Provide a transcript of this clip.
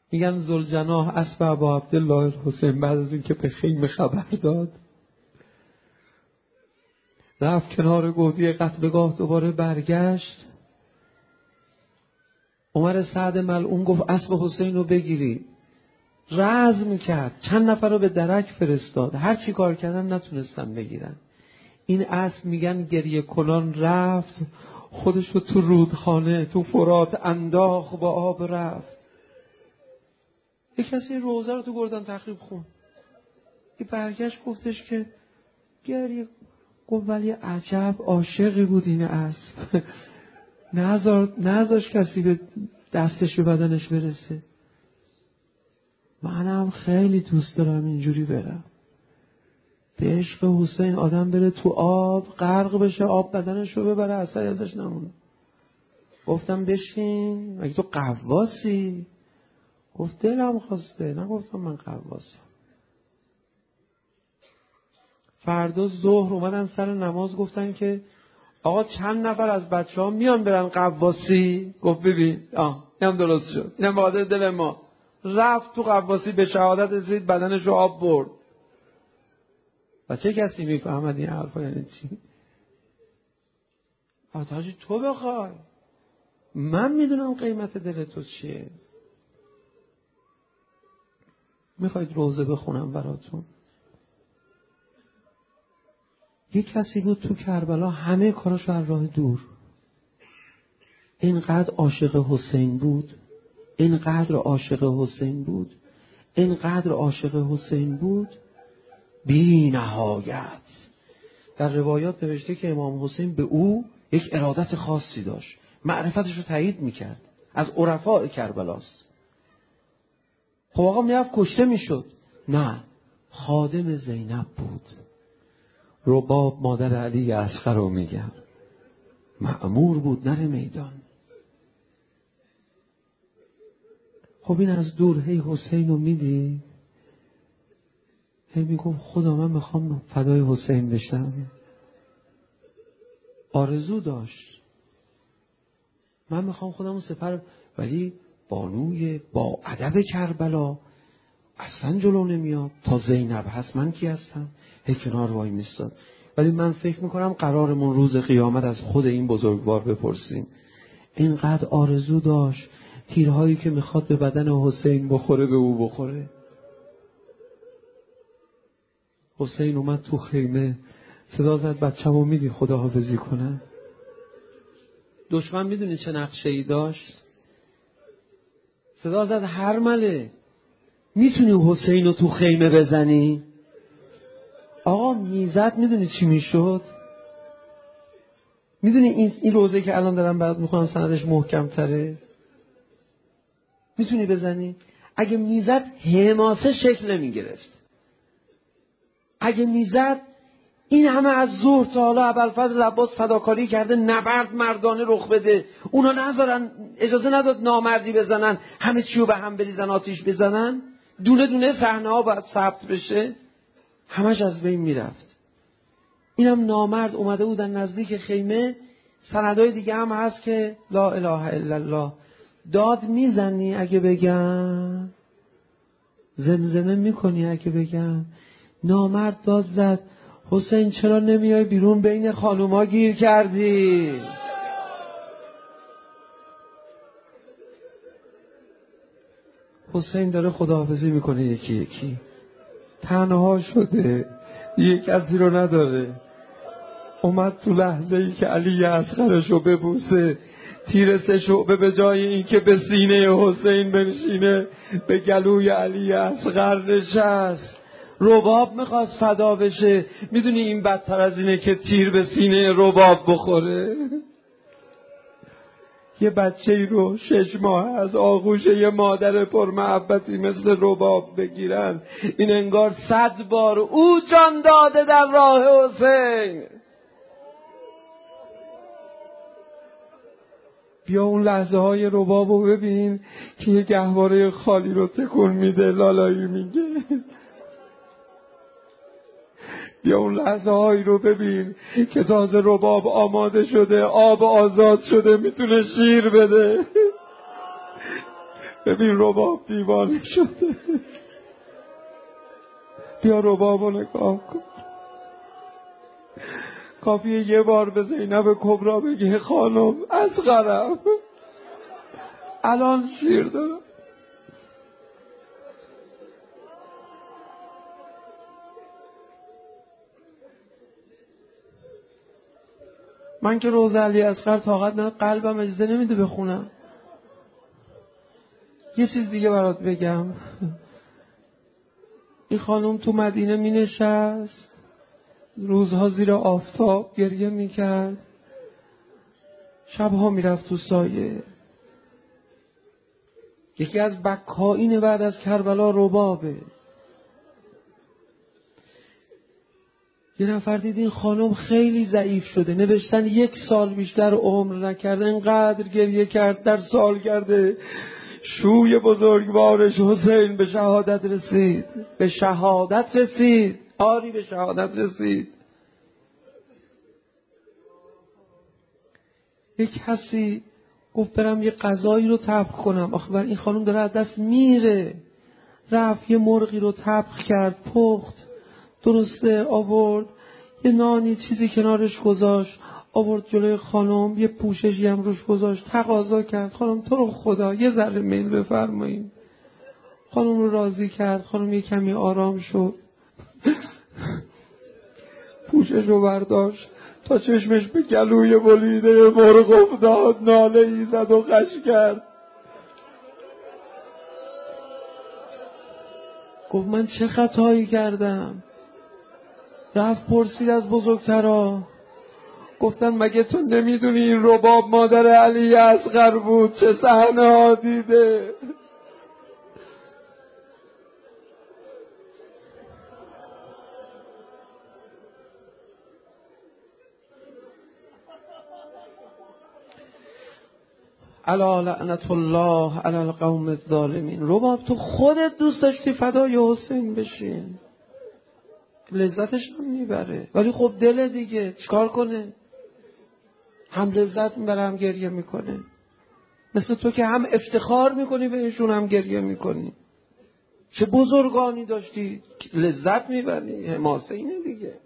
میگن ذوالجناح اسب ابا عبدالله الحسین بعد از اینکه به خیمه خبر داد رفت کنار گودی قتلگاه، دوباره برگشت. عمر سعد ملعون گفت اسب حسین رو بگیری. رزم کرد، چند نفر رو به درک فرستاد، هر چی کار کردن نتونستن بگیرن. این اسب میگن گریه کنان رفت، خودش رو تو رودخانه تو فرات انداخت، با آب رفت. یک کسی روزه رو تو گردن تخریب خون، یه برگشت گفتش که گریه، گفت ولی عجب عاشقی بود این اسب، نذاش کسی به دستش به بدنش برسه. منم خیلی دوست دارم اینجوری برم. به عشق حسین آدم بره تو آب غرق بشه، آب بدنش رو ببره، اثری ازش نمونه. گفتم بشین، مگه تو قواسی؟ گفت دلم خواسته. نگفتم من قواسم. فردا ظهر اومدن سر نماز گفتن که آقا چند نفر از بچه‌ها میان برن قواسی؟ گفت ببین اینم درست شد، اینم به خاطر دل ما. رفت تو قواسی، به شهادت رسید، بدنش رو آب برد. و چه کسی میفهمد این حرفا یعنی چی؟ آتاجی تو بخوای، من میدونم قیمت دل تو چیه. میخواید روزه بخونم براتون؟ یک کسی بود تو کربلا همه کاراشو از راه دور، اینقدر عاشق حسین بود، اینقدر عاشق حسین بود، اینقدر عاشق حسین بود بی نهایت. در روایات نوشته که امام حسین به او یک ارادت خاصی داشت، معرفتش رو تایید میکرد، از عرفاء کربلاست. خب آقا میرفت کشته میشد؟ نه، خادم زینب بود. رباب مادر علی اصغر رو میگم، مأمور بود نره میدان. خب این از دور هی حسین رو میدی، هی میگم خدا من میخوام فدای حسین بشم. آرزو داشت من میخوام خودمو سپر، ولی بانوی با ادب کربلا اصلا جلو نمیاد. تا زینب هست من کی هستم؟ هی کنار وای میستاد. ولی من فکر میکنم قرارمون روز قیامت از خود این بزرگوار بپرسیم. اینقدر آرزو داشت تیرهایی که میخواد به بدن حسین بخوره به او بخوره. حسین اومد تو خیمه، صدا زد بچه‌مو میدی خداحافظی کنم؟ دشمن میدونی چه نقشه‌ای داشت؟ صدا زد هرمله میتونی حسین رو تو خیمه بزنی؟ آقا میزد میدونی چی میشد؟ میدونی این روزه که الان دارم برات میخونم سندش محکم تره؟ میتونی بزنی؟ اگه میزد حماسه شکل نمیگرفت. اگه میزد این همه از ظهر تا حالا ابوالفضل عباس فداکاری کرده، نبرد مردانه رخ بده، اونا نذارن، اجازه نداد نامردی بزنن، همه چیو به هم بریزن، آتیش بزنن، دونه دونه صحنه ها باید ثبت بشه، همش از بین میرفت. اینم نامرد اومده بودن نزدیک خیمه. سندهای دیگه هم هست که لا اله الا الله داد میزنی اگه بگم، زمزمه میکنی اگه بگم. نامرد داد زد حسین چرا نمیای بیرون، بین خانوما گیر کردی. حسین داره خداحافظی میکنه یکی یکی، تنها شده، یک کسی رو نداره. اومد تو لحظه ای که علی اصغرش رو ببوسه، تیر 3 شعبه به جای این که به سینه حسین بنشینه به گلوی علی اصغر نشست. رباب میخواست فدا بشه. میدونی این بدتر از اینه که تیر به سینه رباب بخوره؟ یه بچه ای رو 6 ماه از آغوش یه مادر پرمحبتی مثل رباب بگیرن، این انگار 100 بار او جان داده در راه حسین. بیا اون لحظه های ربابو ببین که یه گهواره خالی رو تکون میده، لالایی میگه. بیا اون لحظه هایی رو ببین که تازه رباب آماده شده، آب آزاد شده، میتونه شیر بده. ببین رباب دیوانه شده. بیا ربابو نگاه کن. کافیه یه بار به زینب کبرا بگه خانم اصغرم الان شیر دارم. من که روز علی اصغر طاقت نه، قلبم اجازه نمیده بخونم. یه چیز دیگه برات بگم. این خانم تو مدینه می نشست، روزها زیر آفتاب گریه می کرد، شبها می رفت تو سایه. یکی از بکائین بعد از کربلا ربابه. یه نفر دید این خانم خیلی ضعیف شده، نوشتن 1 سال بیشتر عمر نکرده، اینقدر گریه کرد در سال کرده. شوی بزرگوارش حسین به شهادت رسید. به شهادت رسید. آری به شهادت رسید. یک کسی گفت برم یه غذایی رو طبخ کنم، آخه بر این خانم داره از دست میره. رفت یه مرغی رو طبخ کرد، پخت، درسته، آورد یه نانی چیزی کنارش گذاشت، آورد جلوی خانم، یه پوششی هم روش گذاشت، تقاضا کرد خانم تو رو خدا یه ذره میل بفرمایید. خانم رو راضی کرد. خانم یه کمی آرام شد. پوشش رو برداشت تا چشمش به گلوی بلیده مرغ افتاد، ناله ای زد و غش کرد. گفت من چه خطایی کردم؟ رفت پرسید از بزرگترا، گفتن مگه تو نمیدونی این رباب مادر علی اصغر بود؟ چه صحنه ها دیده. الا لعنت الله علی القوم الظالمین. رباب تو خودت دوست داشتی فدای حسین بشین، لذتش هم میبره، ولی خب دل دیگه چیکار کنه؟ هم لذت میبره هم گریه میکنه. مثل تو که هم افتخار میکنی بهشون هم گریه میکنی. چه بزرگانی داشتی، لذت میبری، حماسه اینه دیگه.